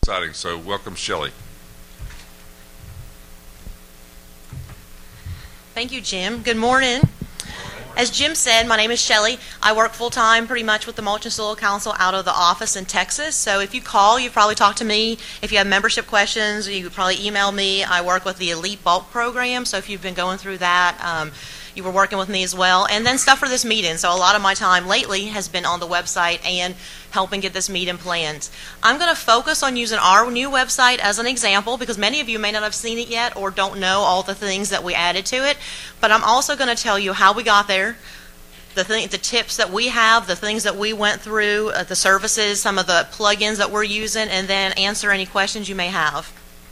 exciting. So welcome, Shelley. Thank you, Jim. Good morning. As Jim said, my name is Shelley. I work full-time pretty much with the Mulch and Soil Council out of the office in Texas. So if you call, you probably talk to me. If you have membership questions, you could probably email me. I work with the Elite Bulk Program, so if you've been going through that, you were working with me as well. And then stuff for this meeting. So a lot of my time lately has been on the website and helping get this meeting planned. I'm going to focus on using our new website as an example because many of you may not have seen it yet or don't know all the things that we added to it. But I'm also going to tell you how we got there, the tips that we have, the things that we went through, the services, some of the plugins that we're using, and then answer any questions you may have.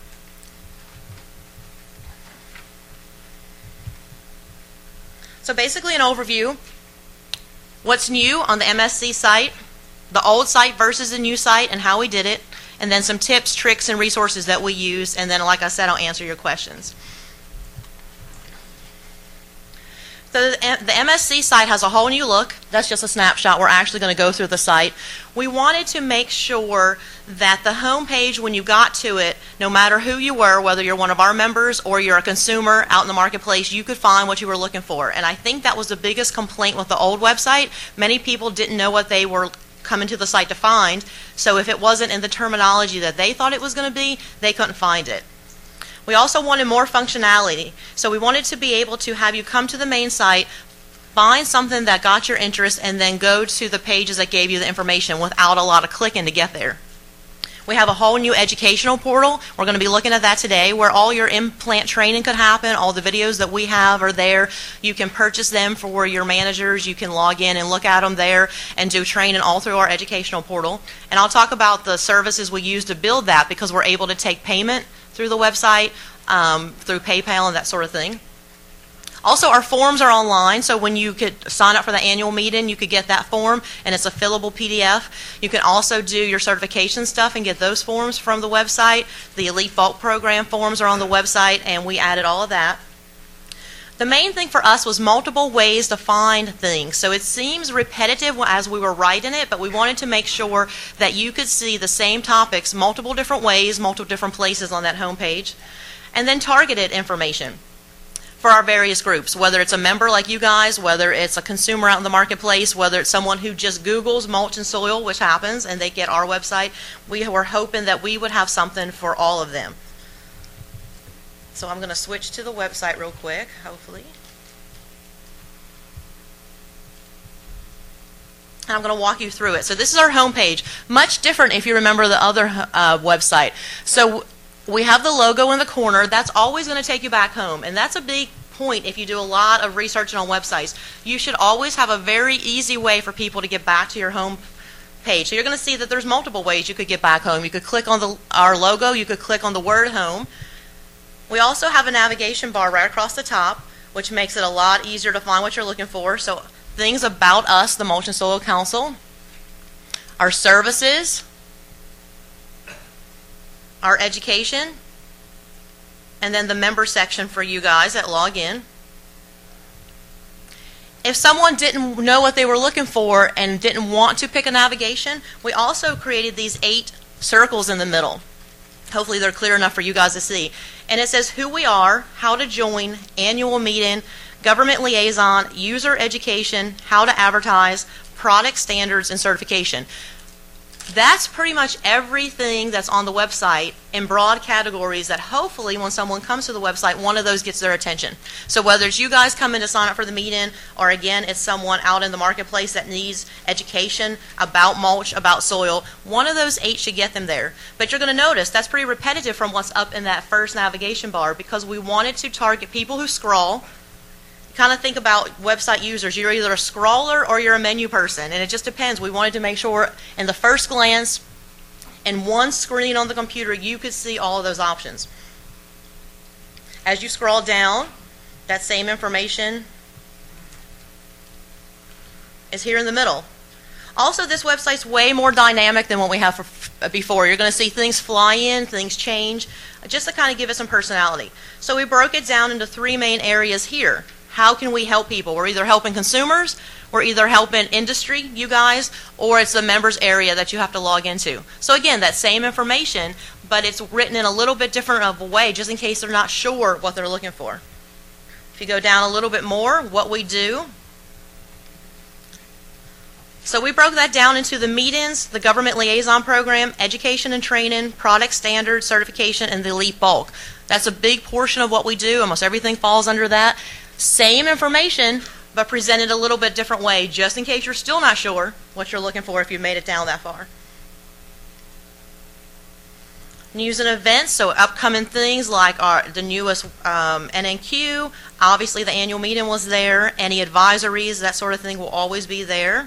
So basically an overview, what's new on the MSC site, the old site versus the new site and how we did it, and then some tips, tricks, and resources that we use, and then like I said, I'll answer your questions. So the MSC site has a whole new look. That's just a snapshot. We're actually going to go through the site. We wanted to make sure that the home page, when you got to it, no matter who you were, whether you're one of our members or you're a consumer out in the marketplace, you could find what you were looking for. And I think that was the biggest complaint with the old website. Many people didn't know what they were coming to the site to find. So if it wasn't in the terminology that they thought it was going to be, they couldn't find it. We also wanted more functionality. So we wanted to be able to have you come to the main site, find something that got your interest, and then go to the pages that gave you the information without a lot of clicking to get there. We have a whole new educational portal. We're going to be looking at that today where all your implant training could happen. All the videos that we have are there. You can purchase them for your managers. You can log in and look at them there and do training all through our educational portal. And I'll talk about the services we use to build that because we're able to take payment through the website, through PayPal and that sort of thing. Also, our forms are online, so when you could sign up for the annual meeting, you could get that form, and it's a fillable PDF. You can also do your certification stuff and get those forms from the website. The Elite Bulk Program forms are on the website, and we added all of that. The main thing for us was multiple ways to find things. So it seems repetitive as we were writing it, but we wanted to make sure that you could see the same topics multiple different ways, multiple different places on that home page. And then targeted information for our various groups, whether it's a member like you guys, whether it's a consumer out in the marketplace, whether it's someone who just Googles mulch and soil, which happens, and they get our website. We were hoping that we would have something for all of them. So I'm going to switch to the website real quick, hopefully. And I'm going to walk you through it. So this is our home page. Much different if you remember the other website. So we have the logo in the corner. That's always going to take you back home. And that's a big point if you do a lot of research on websites. You should always have a very easy way for people to get back to your home page. So you're going to see that there's multiple ways you could get back home. You could click on our logo. You could click on the word home. We also have a navigation bar right across the top, which makes it a lot easier to find what you're looking for. So things about us, the Mulch and Soil Council, our services, our education, and then the member section for you guys that log in. If someone didn't know what they were looking for and didn't want to pick a navigation, we also created these 8 circles in the middle. Hopefully they're clear enough for you guys to see. And it says who we are, how to join, annual meeting, government liaison, user education, how to advertise, product standards, and certification. That's pretty much everything that's on the website in broad categories that hopefully when someone comes to the website, one of those gets their attention. So whether it's you guys coming to sign up for the meeting or again it's someone out in the marketplace that needs education about mulch, about soil, one of those 8 should get them there. But you're going to notice that's pretty repetitive from what's up in that first navigation bar because we wanted to target people who scroll. Kind of think about website users. You're either a scroller or you're a menu person, and it just depends. We wanted to make sure in the first glance, in one screen on the computer, you could see all of those options. As you scroll down, that same information is here in the middle. Also, this website's way more dynamic than what we have before. You're going to see things fly in, things change, just to kind of give it some personality. So we broke it down into 3 main areas here. How can we help people? We're either helping consumers, we're either helping industry, you guys, or it's the members area that you have to log into. So again, that same information, but it's written in a little bit different of a way, just in case they're not sure what they're looking for. If you go down a little bit more, what we do. So we broke that down into the meetings, the government liaison program, education and training, product standards, certification, and the elite bulk. That's a big portion of what we do. Almost everything falls under that. Same information, but presented a little bit different way, just in case you're still not sure what you're looking for if you made it down that far. News and events, so upcoming things like the newest NNQ, obviously the annual meeting was there, any advisories, that sort of thing will always be there.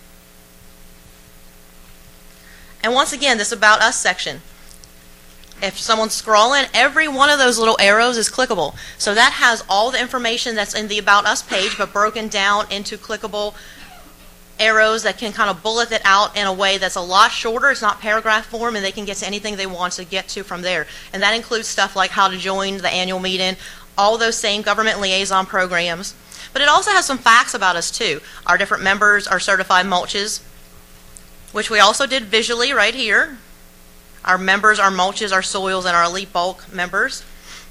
And once again, this About Us section. If someone's scrolling, every one of those little arrows is clickable. So that has all the information that's in the About Us page, but broken down into clickable arrows that can kind of bullet it out in a way that's a lot shorter. It's not paragraph form, and they can get to anything they want to get to from there. And that includes stuff like how to join the annual meeting, all those same government liaison programs. But it also has some facts about us too. Our different members are certified mulches, which we also did visually right here. Our members, our mulches, our soils, and our elite bulk members.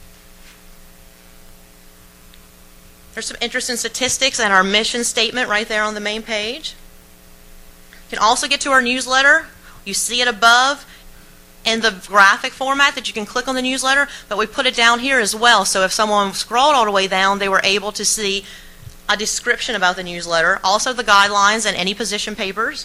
There's some interesting statistics and our mission statement right there on the main page. You can also get to our newsletter. You see it above in the graphic format that you can click on the newsletter, but we put it down here as well. So if someone scrolled all the way down, they were able to see a description about the newsletter, also the guidelines and any position papers.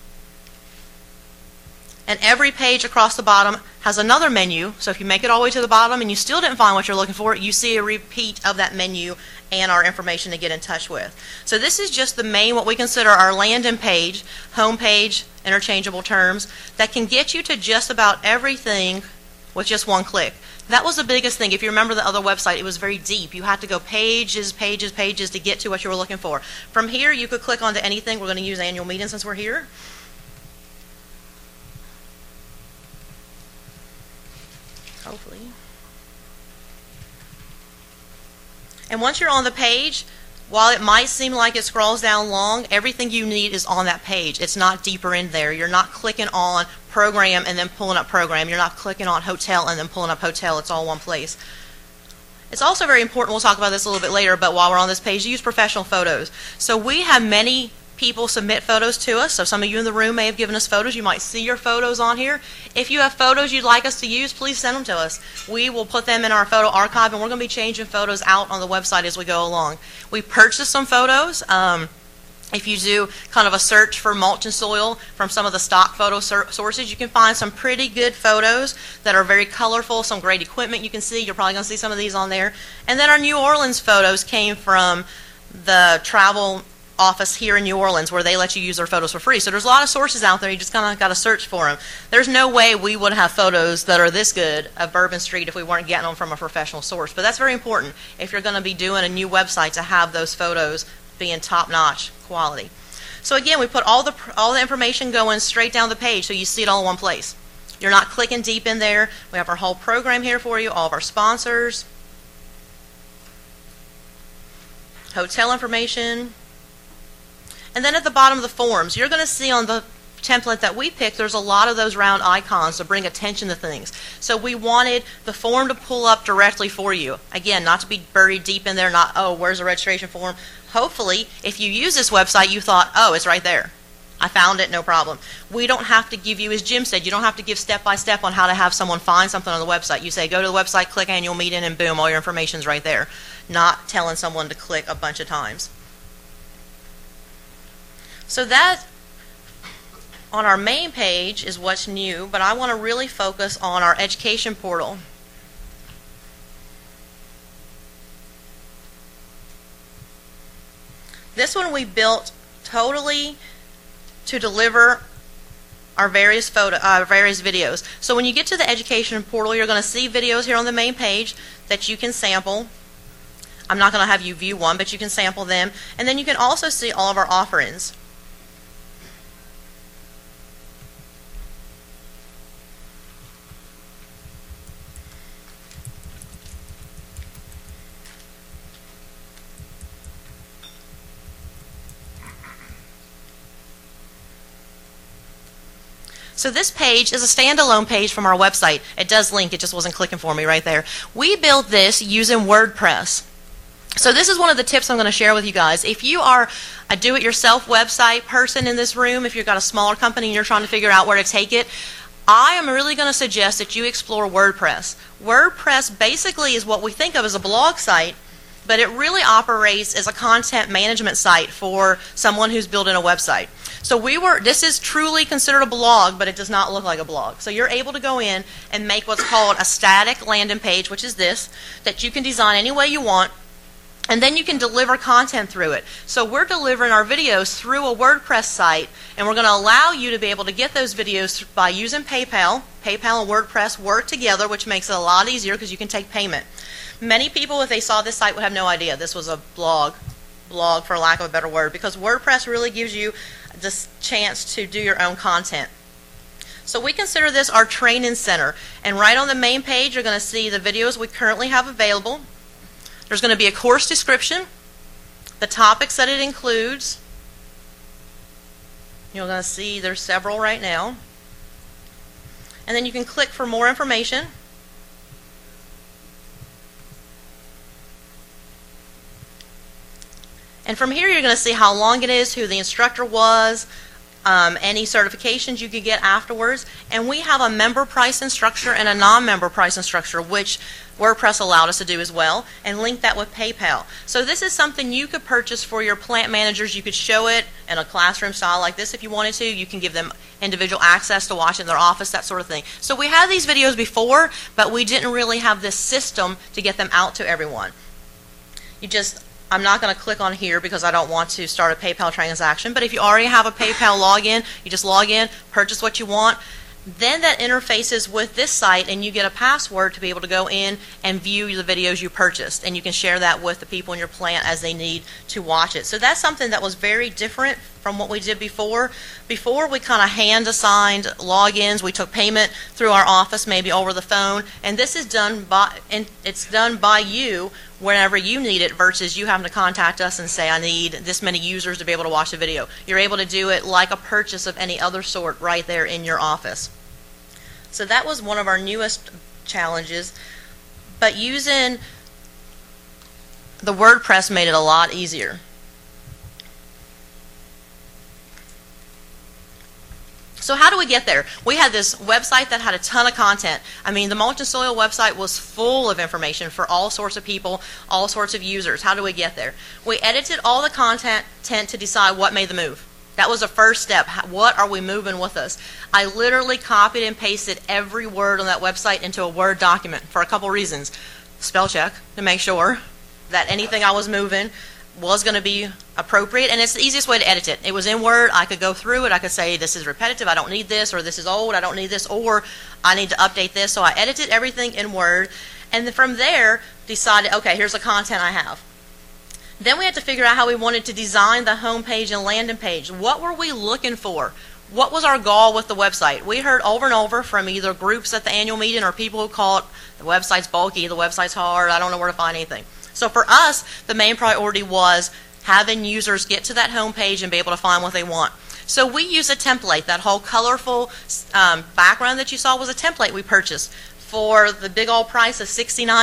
And every page across the bottom has another menu, so if you make it all the way to the bottom and you still didn't find what you're looking for, you see a repeat of that menu and our information to get in touch with. So this is just the main, what we consider our landing page, home page, interchangeable terms, that can get you to just about everything with just one click. That was the biggest thing. If you remember the other website, it was very deep. You had to go pages, pages, pages to get to what you were looking for. From here, you could click onto anything. We're going to use annual meeting since we're here. Hopefully. And once you're on the page, while it might seem like it scrolls down long, everything you need is on that page. It's not deeper in there. You're not clicking on program and then pulling up program. You're not clicking on hotel and then pulling up hotel. It's all one place. It's also very important, we'll talk about this a little bit later, but while we're on this page, use professional photos. So we have many people submit photos to us. So some of you in the room may have given us photos. You might see your photos on here. If you have photos you'd like us to use, please send them to us. We will put them in our photo archive, and we're going to be changing photos out on the website as we go along. We purchased some photos. If you do kind of a search for mulch and soil from some of the stock photo sources, you can find some pretty good photos that are very colorful, some great equipment you can see. You're probably going to see some of these on there. And then our New Orleans photos came from the travel office here in New Orleans, where they let you use their photos for free. So there's a lot of sources out there. You just kind of got to search for them. There's no way we would have photos that are this good of Bourbon Street if we weren't getting them from a professional source. But that's very important if you're going to be doing a new website, to have those photos being top-notch quality. So again, we put all the information going straight down the page, so you see it all in one place. You're not clicking deep in there. We have our whole program here for you, all of our sponsors, hotel information. And then at the bottom of the forms, you're going to see on the template that we picked, there's a lot of those round icons to bring attention to things. So we wanted the form to pull up directly for you. Again, not to be buried deep in there, not, oh, where's the registration form? Hopefully, if you use this website, you thought, oh, it's right there. I found it, no problem. We don't have to give you, as Jim said, you don't have to give step-by-step on how to have someone find something on the website. You say, go to the website, click annual meeting, and boom, all your information's right there. Not telling someone to click a bunch of times. So that, on our main page, is what's new, but I want to really focus on our education portal. This one we built totally to deliver our various videos. So when you get to the education portal, you're going to see videos here on the main page that you can sample. I'm not going to have you view one, but you can sample them. And then you can also see all of our offerings. So this page is a standalone page from our website. It does link, it just wasn't clicking for me right there. We built this using WordPress. So this is one of the tips I'm going to share with you guys. If you are a do-it-yourself website person in this room, if you've got a smaller company and you're trying to figure out where to take it, I am really going to suggest that you explore WordPress. WordPress basically is what we think of as a blog site, but it really operates as a content management site for someone who's building a website. So this is truly considered a blog, but it does not look like a blog. So you're able to go in and make what's called a static landing page, which is this, that you can design any way you want, and then you can deliver content through it. So we're delivering our videos through a WordPress site, and we're going to allow you to be able to get those videos by using PayPal. PayPal and WordPress work together, which makes it a lot easier because you can take payment. Many people, if they saw this site, would have no idea this was a blog for lack of a better word, because WordPress really gives you this chance to do your own content. So we consider this our training center, and right on the main page you're going to see the videos we currently have available. There's going to be a course description, the topics that it includes. You're going to see there's several right now. And then you can click for more information. And from here you're going to see how long it is, who the instructor was, any certifications you could get afterwards. And we have a member price instructor and a non-member price instructor, which WordPress allowed us to do as well, and link that with PayPal. So this is something you could purchase for your plant managers. You could show it in a classroom style like this if you wanted to. You can give them individual access to watch in their office, that sort of thing. So we had these videos before, but we didn't really have this system to get them out to everyone. I'm not going to click on here because I don't want to start a PayPal transaction, but if you already have a PayPal login, you just log in, purchase what you want. Then that interfaces with this site, and you get a password to be able to go in and view the videos you purchased, and you can share that with the people in your plant as they need to watch it. So that's something that was very different from what we did before. Before, we kind of hand-assigned logins. We took payment through our office, maybe over the phone, and this is done by you whenever you need it, versus you having to contact us and say, I need this many users to be able to watch the video. You're able to do it like a purchase of any other sort right there in your office. So that was one of our newest challenges, but using the WordPress made it a lot easier. So how do we get there? We had this website that had a ton of content. I mean, the Mulch and Soil website was full of information for all sorts of people, all sorts of users. How do we get there? We edited all the content to decide what made the move. That was the first step. What are we moving with us? I literally copied and pasted every word on that website into a Word document for a couple reasons. Spell check to make sure that anything I was moving was going to be appropriate, and it's the easiest way to edit it. It was in Word. I could go through it. I could say this is repetitive, I don't need this, or this is old, I don't need this, or I need to update this. So I edited everything in Word, and then from there decided, okay, here's the content I have. Then we had to figure out how we wanted to design the home page and landing page. What were we looking for? What was our goal with the website? We heard over and over from either groups at the annual meeting or people who called the website's bulky, the website's hard, I don't know where to find anything. So for us, the main priority was having users get to that home page and be able to find what they want. So we use a template. That whole colorful background that you saw was a template we purchased for the big old price of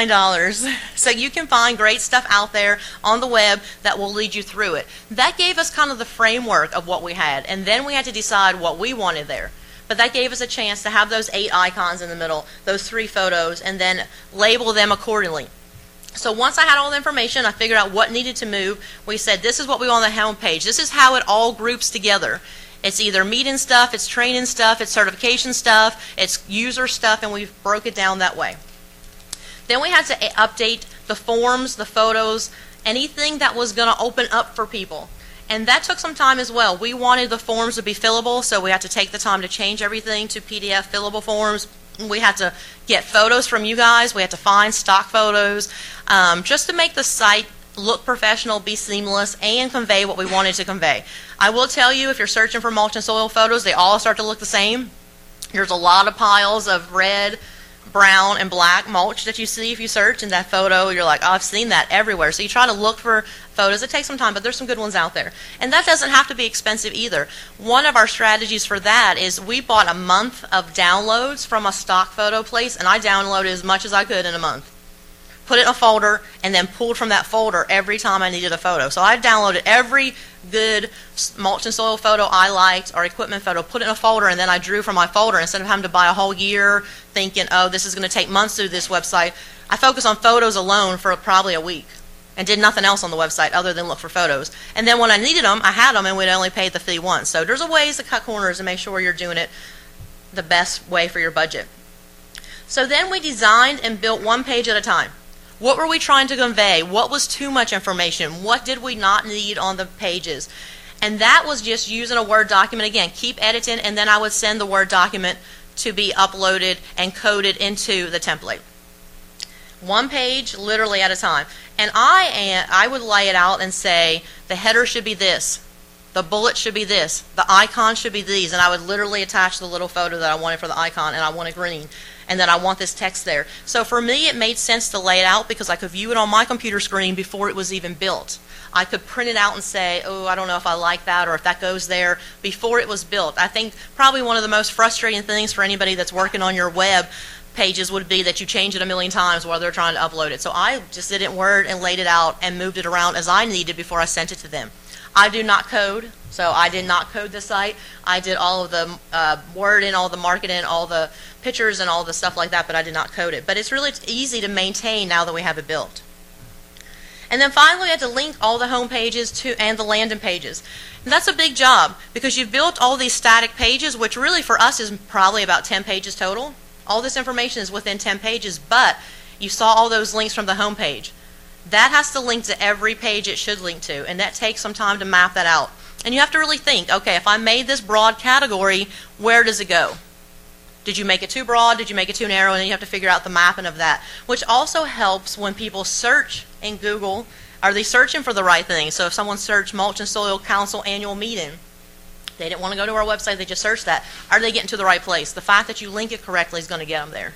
$69. So you can find great stuff out there on the web that will lead you through it. That gave us kind of the framework of what we had, and then we had to decide what we wanted there. But that gave us a chance to have those 8 icons in the middle, those 3 photos, and then label them accordingly. So once I had all the information, I figured out what needed to move. We said, this is what we want on the home page. This is how it all groups together. It's either meeting stuff, it's training stuff, it's certification stuff, it's user stuff, and we've broke it down that way. Then we had to update the forms, the photos, anything that was going to open up for people. And that took some time as well. We wanted the forms to be fillable, so we had to take the time to change everything to PDF fillable forms. We had to get photos from you guys. We had to find stock photos just to make the site look professional, be seamless, and convey what we wanted to convey. I will tell you, if you're searching for mulch and soil photos, they all start to look the same. There's a lot of piles of red, brown and black mulch that you see if you search in that photo. You're like, oh, I've seen that everywhere. So you try to look for photos. It takes some time, but there's some good ones out there. And that doesn't have to be expensive either. One of our strategies for that is we bought a month of downloads from a stock photo place, and I downloaded as much as I could in a month. Put it in a folder, and then pulled from that folder every time I needed a photo. So I downloaded every good mulch and soil photo I liked, or equipment photo, put it in a folder, and then I drew from my folder. Instead of having to buy a whole year thinking, oh, this is going to take months to do this website, I focused on photos alone for probably a week and did nothing else on the website other than look for photos. And then when I needed them, I had them, and we'd only paid the fee once. So there's a ways to cut corners and make sure you're doing it the best way for your budget. So then we designed and built one page at a time. What were we trying to convey? What was too much information? What did we not need on the pages? And that was just using a Word document. Again, keep editing, and then I would send the Word document to be uploaded and coded into the template. One page, literally at a time. And I would lay it out and say, the header should be this. The bullet should be this. The icon should be these. And I would literally attach the little photo that I wanted for the icon, and I want it green. And then I want this text there. So for me, it made sense to lay it out because I could view it on my computer screen before it was even built. I could print it out and say, oh, I don't know if I like that or if that goes there before it was built. I think probably one of the most frustrating things for anybody that's working on your web pages would be that you change it a million times while they're trying to upload it. So I just did it in Word and laid it out and moved it around as I needed before I sent it to them. I do not code, so I did not code the site. I did all of the wording, all the marketing, all the pictures and all the stuff like that, but I did not code it. But it's really easy to maintain now that we have it built. And then finally, we had to link all the home pages to and the landing pages. And that's a big job because you've built all these static pages, which really for us is probably about 10 pages total. All this information is within 10 pages, but you saw all those links from the home page. That has to link to every page it should link to, and that takes some time to map that out. And you have to really think, okay, if I made this broad category, where does it go? Did you make it too broad? Did you make it too narrow? And then you have to figure out the mapping of that, which also helps when people search in Google. Are they searching for the right thing? So if someone searched Mulch and Soil Council annual meeting, they didn't want to go to our website, they just searched that. Are they getting to the right place? The fact that you link it correctly is going to get them there.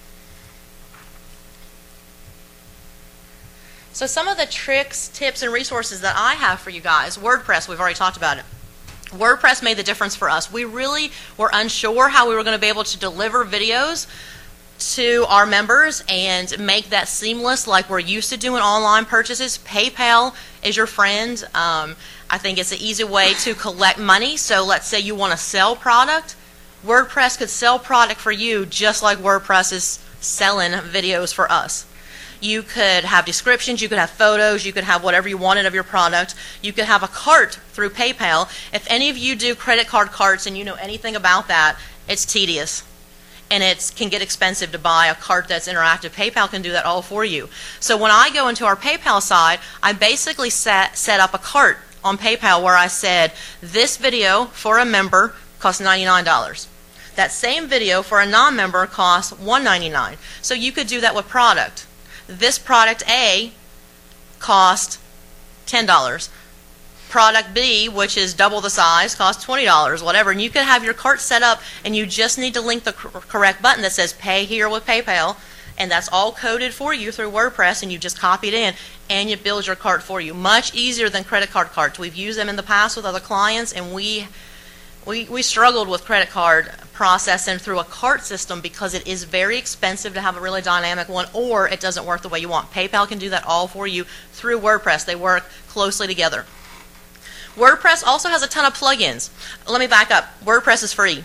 So some of the tricks, tips, and resources that I have for you guys. WordPress, we've already talked about it. WordPress made the difference for us. We really were unsure how we were going to be able to deliver videos to our members and make that seamless like we're used to doing online purchases. PayPal is your friend. I think it's an easy way to collect money. So let's say you want to sell product. WordPress could sell product for you just like WordPress is selling videos for us. You could have descriptions, you could have photos, you could have whatever you wanted of your product. You could have a cart through PayPal. If any of you do credit card carts and you know anything about that, it's tedious. And it can get expensive to buy a cart that's interactive. PayPal can do that all for you. So when I go into our PayPal side, I basically set up a cart on PayPal where I said, this video for a member costs $99. That same video for a non-member costs $199. So you could do that with product. This product A cost $10. Product B, which is double the size, costs $20, whatever. And you can have your cart set up, and you just need to link the correct button that says Pay Here with PayPal, and that's all coded for you through WordPress, and you just copy it in, and it builds your cart for you. Much easier than credit card carts. We've used them in the past with other clients, and we struggled with credit card processing through a cart system because it is very expensive to have a really dynamic one, or it doesn't work the way you want. PayPal can do that all for you through WordPress. They work closely together. WordPress also has a ton of plugins. Let me back up. WordPress is free.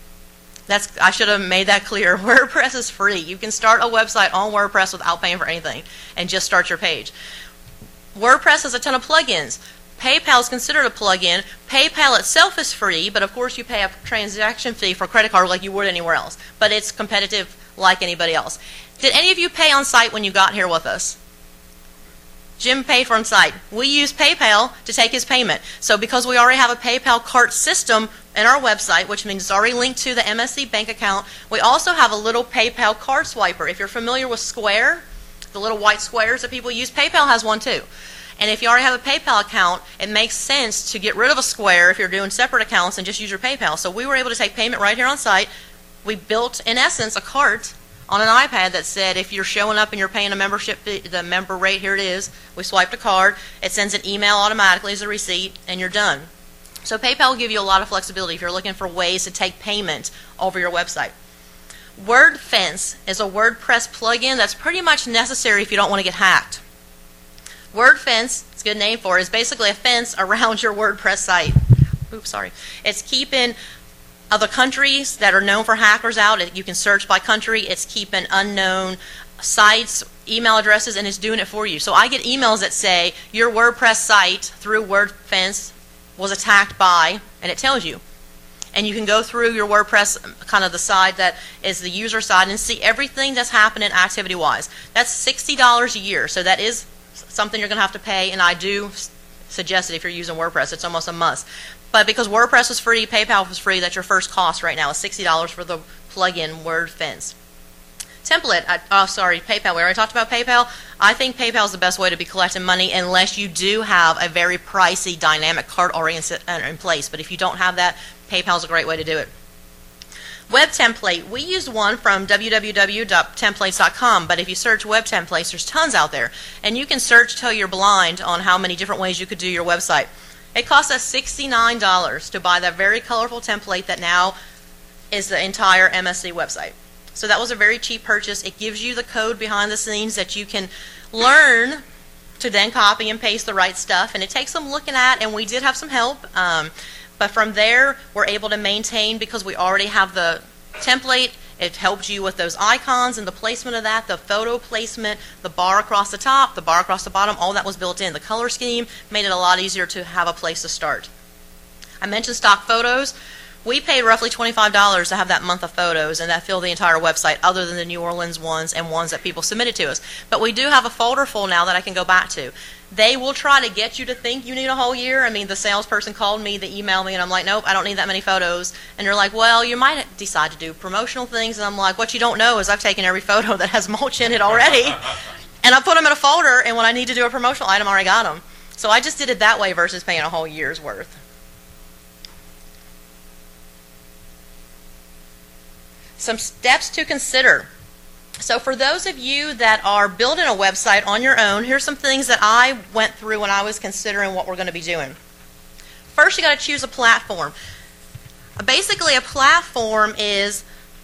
I should have made that clear. WordPress is free. You can start a website on WordPress without paying for anything and just start your page. WordPress has a ton of plugins. PayPal is considered a plugin. PayPal itself is free, but of course you pay a transaction fee for a credit card like you would anywhere else. But it's competitive like anybody else. Did any of you pay on site when you got here with us? Jim paid for on site. We use PayPal to take his payment. So because we already have a PayPal cart system in our website, which means it's already linked to the MSC bank account, we also have a little PayPal card swiper. If you're familiar with Square, the little white squares that people use, PayPal has one too. And if you already have a PayPal account, it makes sense to get rid of a Square if you're doing separate accounts and just use your PayPal. So we were able to take payment right here on site. We built, in essence, a cart on an iPad that said if you're showing up and you're paying a membership fee, the member rate, here it is. We swiped a card. It sends an email automatically as a receipt, and you're done. So PayPal will give you a lot of flexibility if you're looking for ways to take payment over your website. WordFence is a WordPress plugin that's pretty much necessary if you don't want to get hacked. WordFence, it's a good name for it, is basically a fence around your WordPress site. Oops, sorry. It's keeping other countries that are known for hackers out. You can search by country. It's keeping unknown sites, email addresses, and it's doing it for you. So I get emails that say your WordPress site through WordFence was attacked by, and it tells you. And you can go through your WordPress, kind of the side that is the user side, and see everything that's happening activity-wise. That's $60 a year, so that is something you're going to have to pay, and I do suggest it if you're using WordPress. It's almost a must. But because WordPress was free, PayPal was free, that's your first cost right now is $60 for the plugin WordFence. Template, PayPal. We already talked about PayPal. I think PayPal is the best way to be collecting money unless you do have a very pricey dynamic card already in place. But if you don't have that, PayPal is a great way to do it. Web template. We used one from www.templates.com, but if you search web templates, there's tons out there. And you can search till you're blind on how many different ways you could do your website. It cost us $69 to buy that very colorful template that now is the entire MSC website. So that was a very cheap purchase. It gives you the code behind the scenes that you can learn to then copy and paste the right stuff. And it takes some looking at, and we did have some help. But from there, we're able to maintain because we already have the template. It helped you with those icons and the placement of that, the photo placement, the bar across the top, the bar across the bottom, all that was built in. The color scheme made it a lot easier to have a place to start. I mentioned stock photos. We paid roughly $25 to have that month of photos, and that filled the entire website other than the New Orleans ones and ones that people submitted to us. But we do have a folder full now that I can go back to. They will try to get you to think you need a whole year. I mean, the salesperson called me, they emailed me, and I'm like, nope, I don't need that many photos. And they're like, well, you might decide to do promotional things. And I'm like, what you don't know is I've taken every photo that has mulch in it already, and I put them in a folder, and when I need to do a promotional item, I already got them. So I just did it that way versus paying a whole year's worth. Some steps to consider. So for those of you that are building a website on your own, here's some things that I went through when I was considering what we're going to be doing. First, you got to choose a platform. Basically, a platform is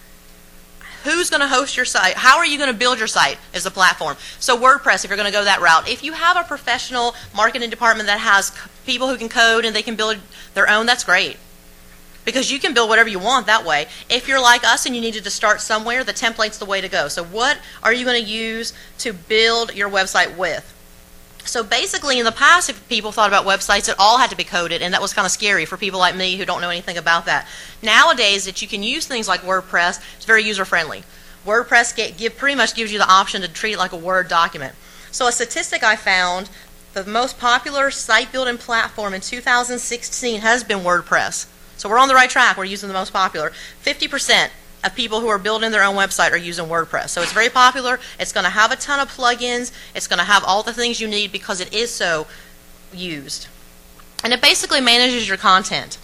who's going to host your site. How are you going to build your site is the platform. So WordPress, if you're going to go that route. If you have a professional marketing department that has people who can code and they can build their own, that's great. Because you can build whatever you want that way. If you're like us and you needed to start somewhere, the template's the way to go. So what are you going to use to build your website with? So basically, in the past, if people thought about websites, it all had to be coded, and that was kind of scary for people like me who don't know anything about that. Nowadays, that you can use things like WordPress, it's very user-friendly. WordPress pretty much gives you the option to treat it like a Word document. So a statistic I found, the most popular site building platform in 2016 has been WordPress. So we're on the right track. We're using the most popular. 50% of people who are building their own website are using WordPress. So it's very popular. It's going to have a ton of plugins. It's going to have all the things you need because it is so used. And it basically manages your content.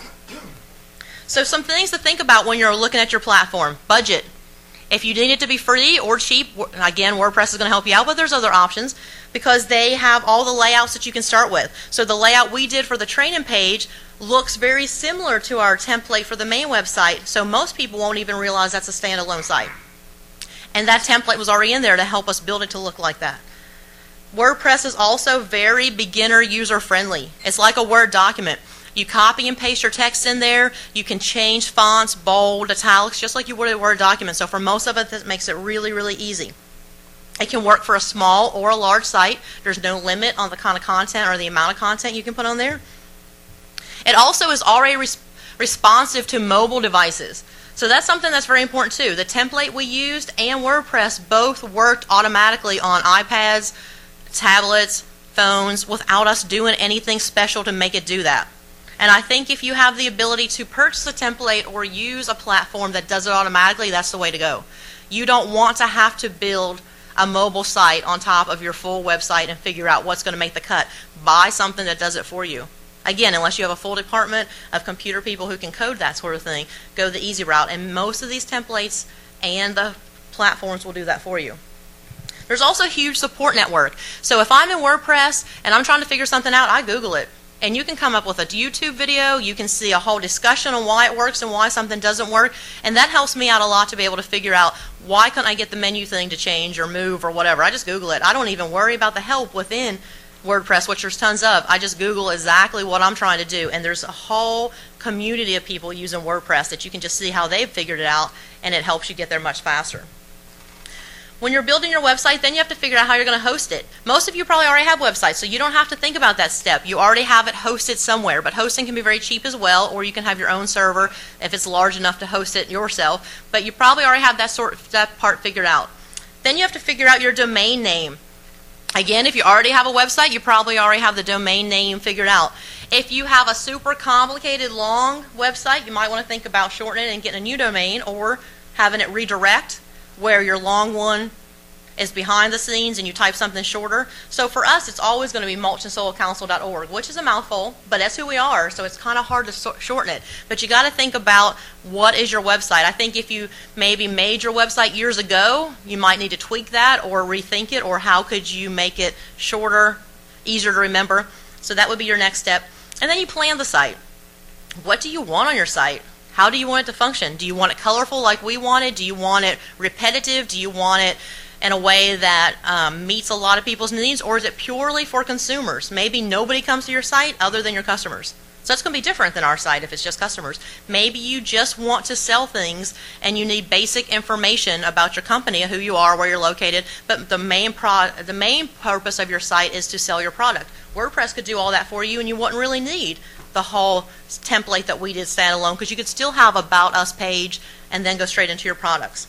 So some things to think about when you're looking at your platform. Budget. If you need it to be free or cheap, again, WordPress is going to help you out, but there's other options because they have all the layouts that you can start with. So the layout we did for the training page looks very similar to our template for the main website, so most people won't even realize that's a standalone site. And that template was already in there to help us build it to look like that. WordPress is also very beginner user friendly. It's like a Word document. You copy and paste your text in there. You can change fonts, bold, italics, just like you would a Word document. So for most of it, that makes it really, really easy. It can work for a small or a large site. There's no limit on the kind of content or the amount of content you can put on there. It also is already responsive to mobile devices. So that's something that's very important too. The template we used and WordPress both worked automatically on iPads, tablets, phones without us doing anything special to make it do that. And I think if you have the ability to purchase a template or use a platform that does it automatically, that's the way to go. You don't want to have to build a mobile site on top of your full website and figure out what's going to make the cut. Buy something that does it for you. Again, unless you have a full department of computer people who can code that sort of thing, go the easy route. And most of these templates and the platforms will do that for you. There's also a huge support network. So if I'm in WordPress and I'm trying to figure something out, I Google it. And you can come up with a YouTube video, you can see a whole discussion on why it works and why something doesn't work, and that helps me out a lot to be able to figure out why couldn't I get the menu thing to change or move or whatever. I just Google it. I don't even worry about the help within WordPress, which there's tons of. I just Google exactly what I'm trying to do, and there's a whole community of people using WordPress that you can just see how they've figured it out, and it helps you get there much faster. When you're building your website, then you have to figure out how you're going to host it. Most of you probably already have websites, so you don't have to think about that step. You already have it hosted somewhere, but hosting can be very cheap as well, or you can have your own server if it's large enough to host it yourself, but you probably already have that part figured out. Then you have to figure out your domain name. Again, if you already have a website, you probably already have the domain name figured out. If you have a super complicated, long website, you might want to think about shortening it and getting a new domain, or having it redirect where your long one is behind the scenes and you type something shorter. So for us, it's always going to be mulchandsoilcouncil.org, which is a mouthful, but that's who we are, so it's kind of hard to shorten it. But you got to think about what is your website. I think if you maybe made your website years ago, you might need to tweak that or rethink it, or how could you make it shorter, easier to remember. So that would be your next step. And then you plan the site. What do you want on your site? How do you want it to function? Do you want it colorful like we wanted? Do you want it repetitive? Do you want it in a way that meets a lot of people's needs? Or is it purely for consumers? Maybe nobody comes to your site other than your customers. So that's going to be different than our site if it's just customers. Maybe you just want to sell things and you need basic information about your company, who you are, where you're located, but the main purpose of your site is to sell your product. WordPress could do all that for you, and you wouldn't really need the whole template that we did standalone, because you could still have About Us page and then go straight into your products.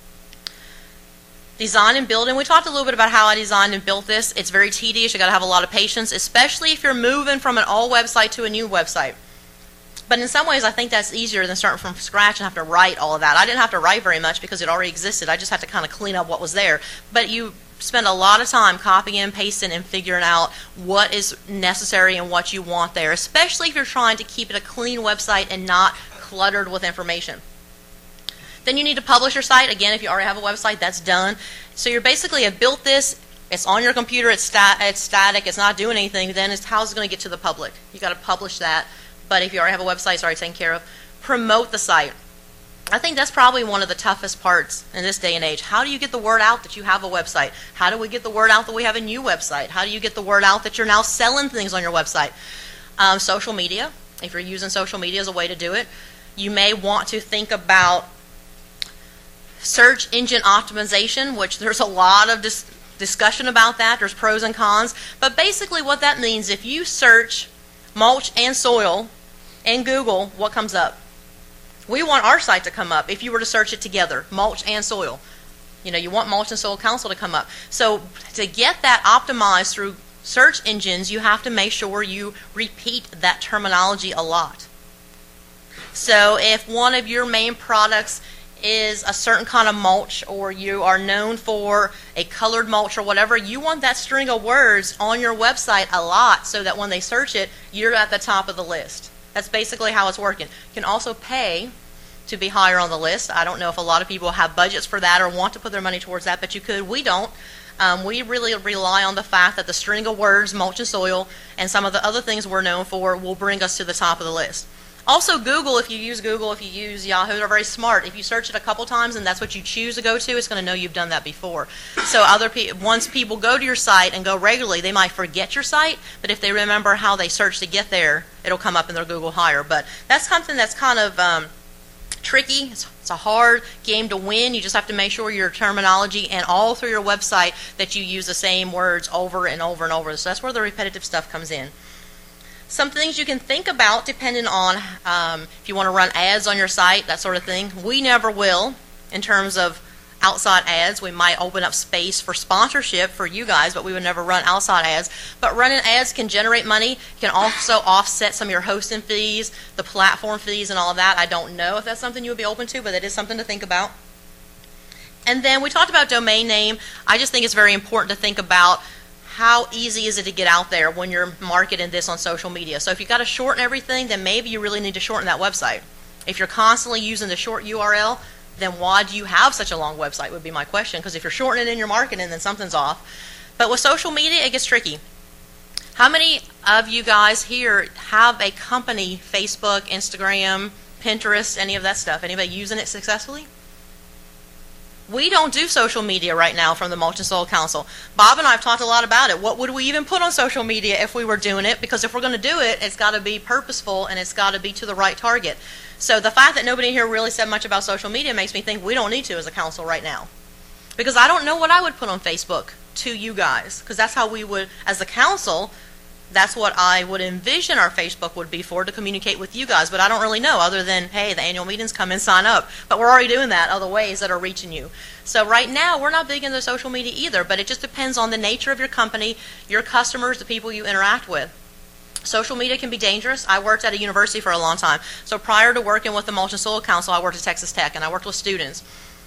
Design and build, and we talked a little bit about how I designed and built this. It's very tedious. You got to have a lot of patience, especially if you're moving from an old website to a new website. But in some ways, I think that's easier than starting from scratch and have to write all of that. I didn't have to write very much because it already existed. I just had to kind of clean up what was there. But you spend a lot of time copying, pasting, and figuring out what is necessary and what you want there, especially if you're trying to keep it a clean website and not cluttered with information. Then you need to publish your site. Again, if you already have a website, that's done. So you're basically have built this, it's on your computer, it's static, it's not doing anything, then it's how's it going to get to the public? You got to publish that. But if you already have a website, it's already taken care of. Promote the site. I think that's probably one of the toughest parts in this day and age. How do you get the word out that you have a website? How do we get the word out that we have a new website? How do you get the word out that you're now selling things on your website? Social media. If you're using social media as a way to do it, you may want to think about search engine optimization, which there's a lot of discussion about that. There's pros and cons. But basically what that means, if you search mulch and soil in Google, what comes up? We want our site to come up if you were to search it together, mulch and soil. You know, you want Mulch and Soil Council to come up. So to get that optimized through search engines, you have to make sure you repeat that terminology a lot. So if one of your main products is a certain kind of mulch, or you are known for a colored mulch or whatever, you want that string of words on your website a lot so that when they search it, you're at the top of the list. That's basically how it's working. You can also pay to be higher on the list. I don't know if a lot of people have budgets for that or want to put their money towards that, but you could. We don't. We really rely on the fact that the string of words, mulch and soil, and some of the other things we're known for will bring us to the top of the list. Also, Google, if you use Yahoo, they're very smart. If you search it a couple times and that's what you choose to go to, it's going to know you've done that before. So once people go to your site and go regularly, they might forget your site, but if they remember how they searched to get there, it'll come up in their Google higher. But that's something that's kind of tricky. It's a hard game to win. You just have to make sure your terminology and all through your website that you use the same words over and over and over. So that's where the repetitive stuff comes in. Some things you can think about depending on if you want to run ads on your site, that sort of thing. We never will in terms of outside ads. We might open up space for sponsorship for you guys, but we would never run outside ads. But running ads can generate money, can also offset some of your hosting fees, the platform fees and all of that. I don't know if that's something you would be open to, but it is something to think about. And then we talked about domain name. I just think it's very important to think about how easy is it to get out there when you're marketing this on social media. So if you've got to shorten everything, then maybe you really need to shorten that website. If you're constantly using the short URL, then why do you have such a long website would be my question, because if you're shortening it in your marketing, then something's off. But with social media, it gets tricky. How many of you guys here have a company, Facebook, Instagram, Pinterest, any of that stuff? Anybody using it successfully? We don't do social media right now from the Mulch and Soil Council. Bob and I have talked a lot about it. What would we even put on social media if we were doing it? Because if we're going to do it, it's got to be purposeful and it's got to be to the right target. So the fact that nobody here really said much about social media makes me think we don't need to as a council right now. Because I don't know what I would put on Facebook to you guys. Because that's how we would, as a council, that's what I would envision our Facebook would be for, to communicate with you guys. But I don't really know, other than, hey, the annual meetings, come and sign up. But we're already doing that other ways that are reaching you. So right now, we're not big into social media either, but it just depends on the nature of your company, your customers, the people you interact with. Social media can be dangerous. I worked at a university for a long time. So prior to working with the Mulch and Soil Council, I worked at Texas Tech, and I worked with students.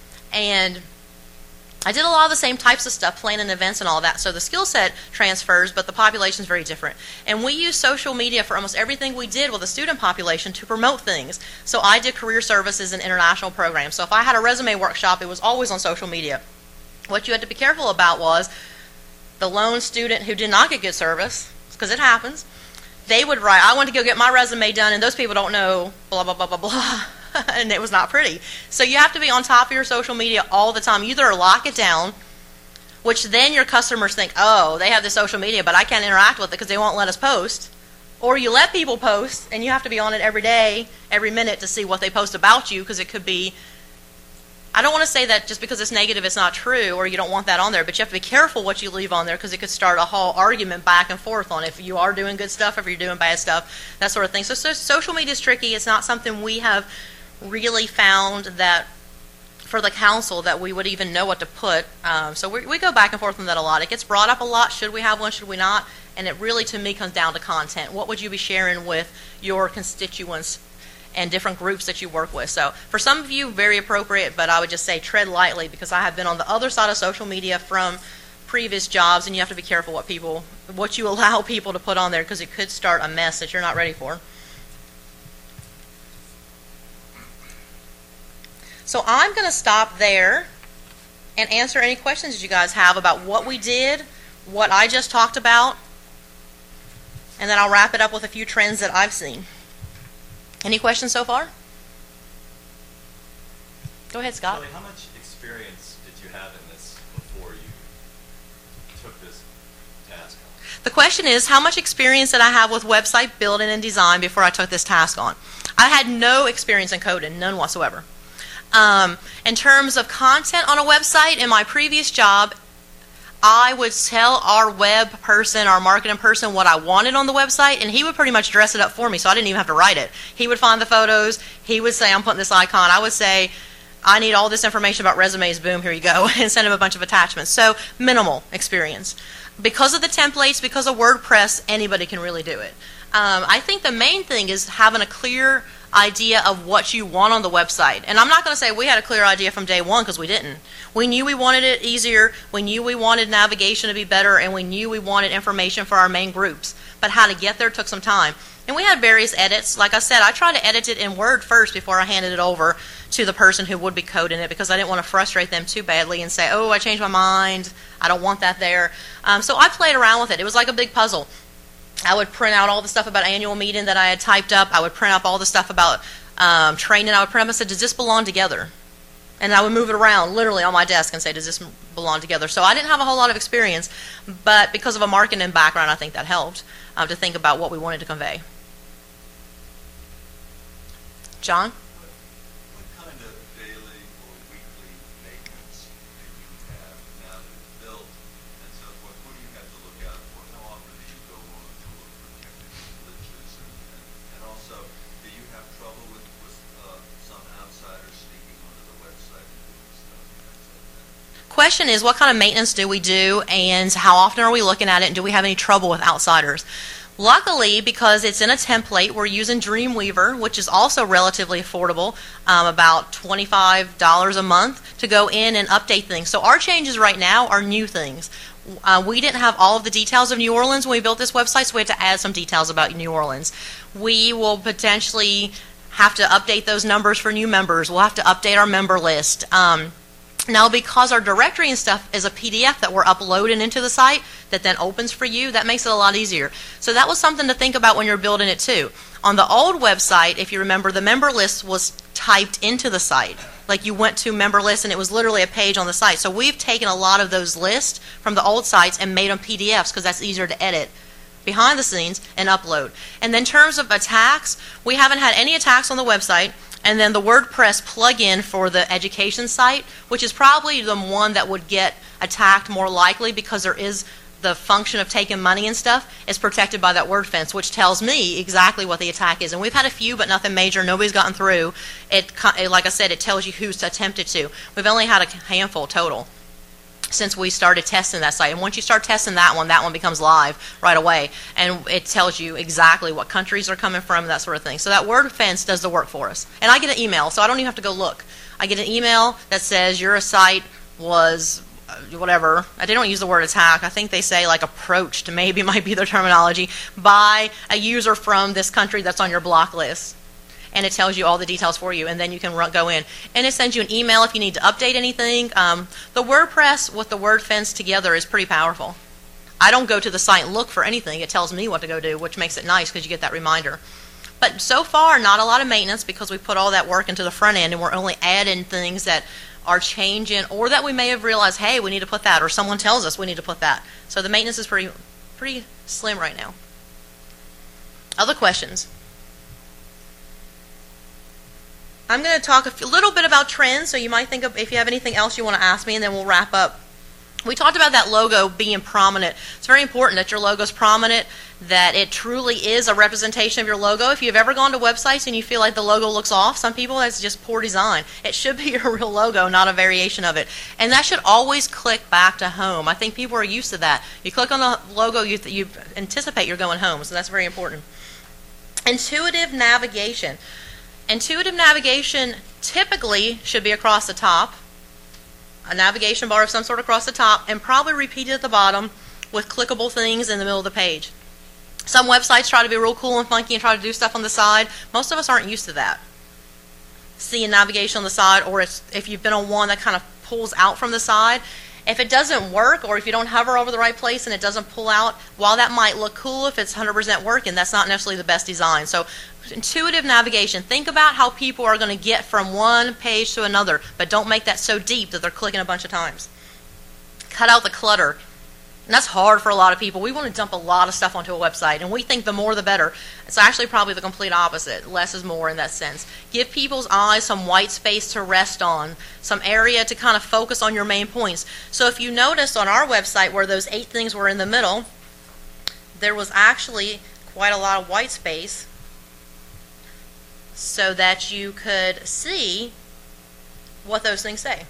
And I did a lot of the same types of stuff, planning events and all that, so the skill set transfers, but the population is very different. And we use social media for almost everything we did with the student population to promote things. So I did career services and international programs. So if I had a resume workshop, it was always on social media. What you had to be careful about was the lone student who did not get good service, because it happens, they would write, I want to go get my resume done, and those people don't know, blah, blah, blah, blah, blah. And it was not pretty. So you have to be on top of your social media all the time. You either lock it down, which then your customers think, oh, they have the social media, but I can't interact with it because they won't let us post. Or you let people post, and you have to be on it every day, every minute to see what they post about you, because it could be, I don't want to say that just because it's negative it's not true, or you don't want that on there, but you have to be careful what you leave on there, because it could start a whole argument back and forth on if you are doing good stuff, if you're doing bad stuff, that sort of thing. So social media is tricky. It's not something we have really found that for the council that we would even know what to put. So we go back and forth on that a lot. It gets brought up a lot. Should we have one? Should we not? And it really, to me, comes down to content. What would you be sharing with your constituents and different groups that you work with? So for some of you, very appropriate, but I would just say tread lightly, because I have been on the other side of social media from previous jobs, and you have to be careful what you allow people to put on there, because it could start a mess that you're not ready for. So I'm going to stop there and answer any questions that you guys have about what we did, what I just talked about, and then I'll wrap it up with a few trends that I've seen. Any questions so far? Go ahead, Scott. Kelly, how much experience did you have in this before you took this task on? The question is, how much experience did I have with website building and design before I took this task on? I had no experience in coding, none whatsoever. In terms of content on a website, in my previous job, I would tell our web person, our marketing person, what I wanted on the website, and he would pretty much dress it up for me, so I didn't even have to write it. He would find the photos. He would say, I'm putting this icon. I would say, I need all this information about resumes. Boom, here you go, and send him a bunch of attachments. So minimal experience. Because of the templates, because of WordPress, anybody can really do it. I think the main thing is having a clear idea of what you want on the website. And I'm not going to say we had a clear idea from day one, because we didn't. We knew we wanted it easier, we knew we wanted navigation to be better, and we knew we wanted information for our main groups. But how to get there took some time. And we had various edits. Like I said, I tried to edit it in Word first before I handed it over to the person who would be coding it, because I didn't want to frustrate them too badly and say, oh, I changed my mind, I don't want that there. So I played around with it. It was like a big puzzle. I would print out all the stuff about annual meeting that I had typed up. I would print up all the stuff about training. I would print up and say, does this belong together? And I would move it around literally on my desk and say, does this belong together? So I didn't have a whole lot of experience, but because of a marketing background, I think that helped to think about what we wanted to convey. John? What kind of daily or weekly maintenance do you have now that it's built and so forth? What do you have to look out for? How often do you go on to look for technical glitches? And also, do you have trouble with some outsiders sneaking onto the website and doing stuff and things like that? Question is, what kind of maintenance do we do, and how often are we looking at it, and do we have any trouble with outsiders? Luckily, because it's in a template, we're using Dreamweaver, which is also relatively affordable, about $25 a month, to go in and update things. So our changes right now are new things. We didn't have all of the details of New Orleans when we built this website, so we had to add some details about New Orleans. We will potentially have to update those numbers for new members. We'll have to update our member list. Now, because our directory and stuff is a PDF that we're uploading into the site that then opens for you, that makes it a lot easier. So that was something to think about when you're building it too. On the old website, if you remember, the member list was typed into the site. Like you went to member list and it was literally a page on the site. So we've taken a lot of those lists from the old sites and made them PDFs because that's easier to edit behind the scenes and upload. And then in terms of attacks, we haven't had any attacks on the website. And then the WordPress plugin for the education site, which is probably the one that would get attacked more likely because there is the function of taking money and stuff, is protected by that word fence, which tells me exactly what the attack is. And we've had a few, but nothing major. Nobody's gotten through. Like I said, it tells you who's attempted to. We've only had a handful total since we started testing that site. And once you start testing that one becomes live right away. And it tells you exactly what countries are coming from, that sort of thing. So that word fence does the work for us. And I get an email, so I don't even have to go look. I get an email that says your site was whatever. They don't use the word attack. I think they say like approached, maybe might be their terminology, by a user from this country that's on your block list. And it tells you all the details for you, and then you can go in. And it sends you an email if you need to update anything. The WordPress with the word fence together is pretty powerful. I don't go to the site and look for anything. It tells me what to go do, which makes it nice because you get that reminder. But so far, not a lot of maintenance because we put all that work into the front end, and we're only adding things that are changing or that we may have realized, hey, we need to put that, or someone tells us we need to put that. So the maintenance is pretty slim right now. Other questions? I'm going to talk a little bit about trends, so you might think of if you have anything else you want to ask me, and then we'll wrap up. We talked about that logo being prominent. It's very important that your logo is prominent, that it truly is a representation of your logo. If you've ever gone to websites and you feel like the logo looks off, some people, that's just poor design. It should be your real logo, not a variation of it. And that should always click back to home. I think people are used to that. You click on the logo, you anticipate you're going home, so that's very important. Intuitive navigation. Intuitive navigation typically should be across the top, a navigation bar of some sort across the top, and probably repeated at the bottom with clickable things in the middle of the page. Some websites try to be real cool and funky and try to do stuff on the side. Most of us aren't used to that. Seeing navigation on the side, or if you've been on one that kind of pulls out from the side, if it doesn't work, or if you don't hover over the right place and it doesn't pull out, while that might look cool if it's 100% working, that's not necessarily the best design. So intuitive navigation, think about how people are going to get from one page to another, but don't make that so deep that they're clicking a bunch of times. Cut out the clutter. And that's hard for a lot of people. We want to dump a lot of stuff onto a website, and we think the more the better. It's actually probably the complete opposite. Less is more in that sense. Give people's eyes some white space to rest on, some area to kind of focus on your main points. So if you notice on our website where those 8 things were in the middle, there was actually quite a lot of white space so that you could see what those things say.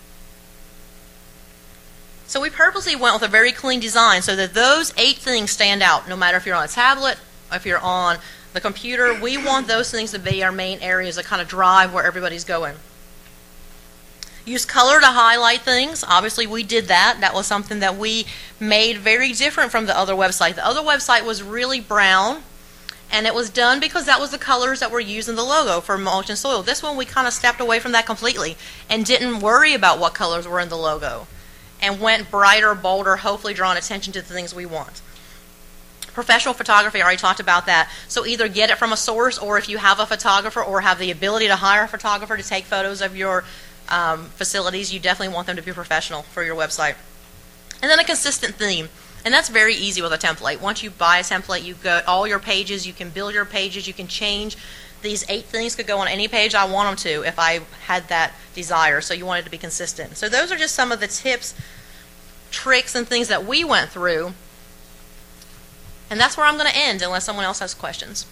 So we purposely went with a very clean design so that those 8 things stand out. No matter if you're on a tablet, if you're on the computer, we want those things to be our main areas that kind of drive where everybody's going. Use color to highlight things. Obviously, we did that. That was something that we made very different from the other website. The other website was really brown, and it was done because that was the colors that were used in the logo for mulch and soil. This one, we kind of stepped away from that completely and didn't worry about what colors were in the logo, and went brighter, bolder, hopefully drawing attention to the things we want. Professional photography, I already talked about that. So either get it from a source, or if you have a photographer or have the ability to hire a photographer to take photos of your facilities, you definitely want them to be professional for your website. And then a consistent theme. And that's very easy with a template. Once you buy a template, you go all your pages, you can build your pages, you can change. These 8 things could go on any page I want them to if I had that desire. So you want it to be consistent. So those are just some of the tips, tricks, and things that we went through. And that's where I'm going to end unless someone else has questions.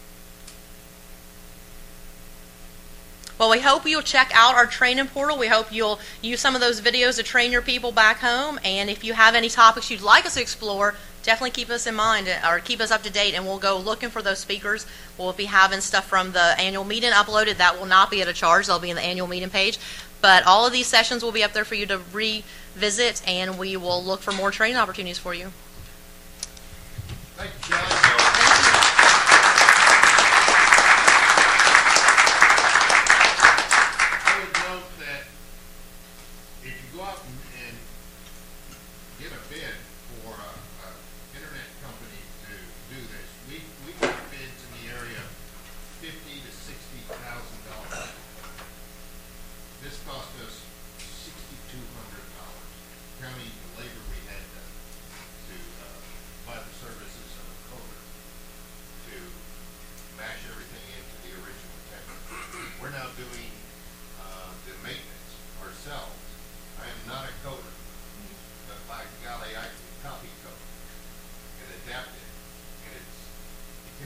Well, we hope you'll check out our training portal. We hope you'll use some of those videos to train your people back home. And if you have any topics you'd like us to explore, definitely keep us in mind or keep us up to date, and we'll go looking for those speakers. We'll be having stuff from the annual meeting uploaded. That will not be at a charge. They'll be in the annual meeting page. But all of these sessions will be up there for you to revisit, and we will look for more training opportunities for you. Thank you, John.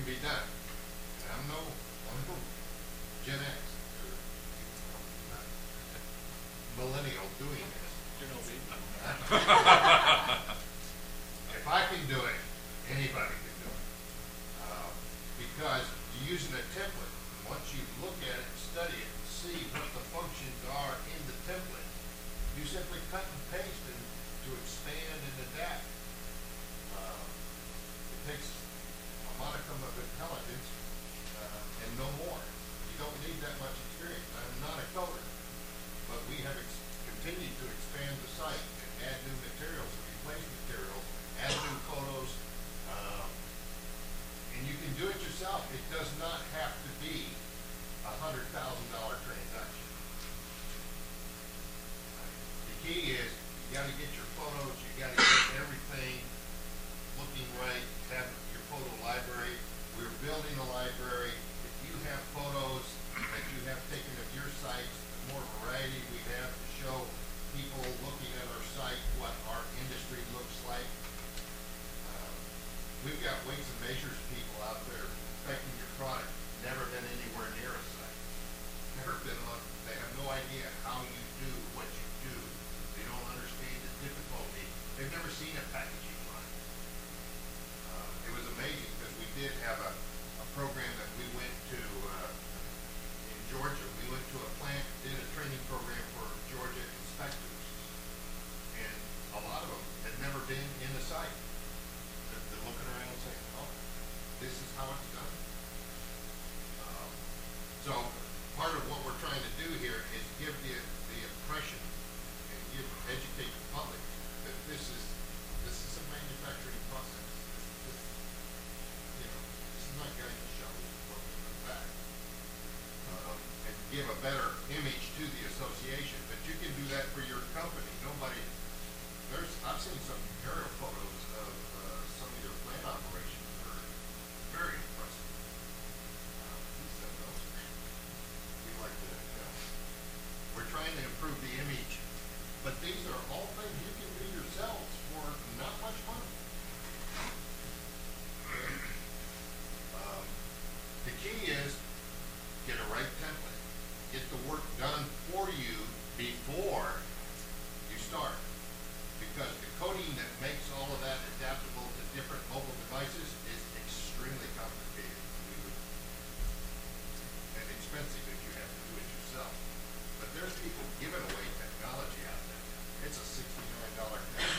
be done. And I'm no Gen X, or millennial doing this. If I can do it, anybody can do it. Because you're using a template. Once you look at it, study it, and see what the functions are in the template, you simply cut and paste and to expand and adapt. It takes a modicum of intelligence and no more. You don't need that much experience. I'm not a coder, but we have continued to expand the site and add new materials, replace materials, add new photos, and you can do it yourself. It does not have to be $100,000 transaction. The key is you got to get your photos, you got to get everything looking right, have your photo library. We're building a library. If you have photos that you have taken of your sites, the more variety we have to show people looking at our site what our industry looks like. We've got weights and measures people out there inspecting your product, never been anywhere near a site. Never been on, they have no idea how you do what you do. They don't understand the difficulty. They've never seen a packaging line. It was amazing because we did have a program that we went to in Georgia. We went to a plant, did a training program for Georgia inspectors. And a lot of them had never been in the site. They're looking around and saying, oh, this is how it's done. So part of what we're trying to do here is give the impression and educate the public that this is a manufacturing process. This is not getting the shovels working on the back. And give a better image to the association, but you can do that for your company. I've seen some aerial photos of some of your plant operations that are very impressive. We said those. We like to, we're trying to improve the image, but these are all things you can do yourselves for not much money. The key is get a right template. Get the work done for you before you start. Because the coding that makes all of that adaptable to different mobile devices is extremely complicated and expensive if you have to do it yourself. But there's people giving away technology out there. It's a $69 thing.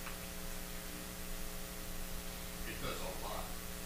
It does a lot.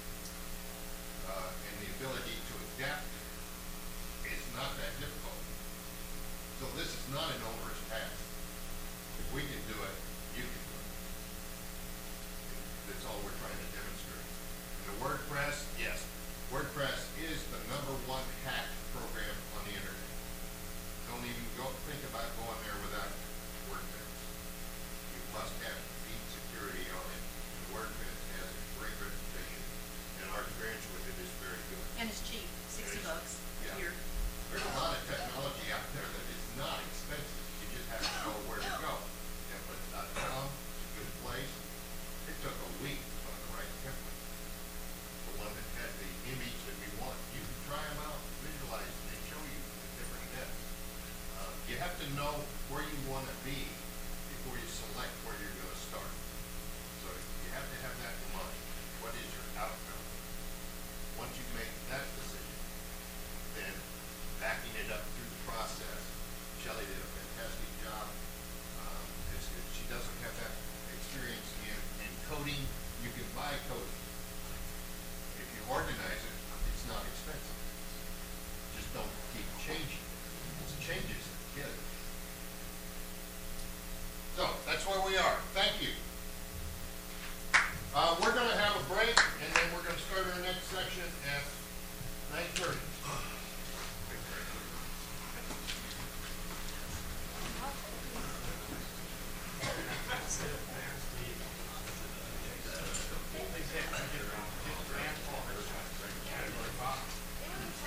And the ability to adapt is not that difficult. So this is not an onerous task. If we can do it, you can do it. That's all we're trying to demonstrate. And the WordPress, yes, WordPress is the #1 hacked program on the internet. Don't even think about going there without WordPress. You must have deep security on it. And WordPress has a great reputation, and our experience with it is very good. And it's cheap, $60 a Yeah. year. There's a lot of technology out there that is not expensive. You just have to know where to go. Templates.com is a good place. It took a week to find the right template. The one that had the image that we want. You can try them out, visualize, and they show you the different depths. You have to know where you want to be before you select where you're going to start. So you have to have that in mind. What is your outcome? Once you make that decision, then backing it up through the process. Shelley did a fantastic job. If she doesn't have that experience in coding, you can buy coding. If you organize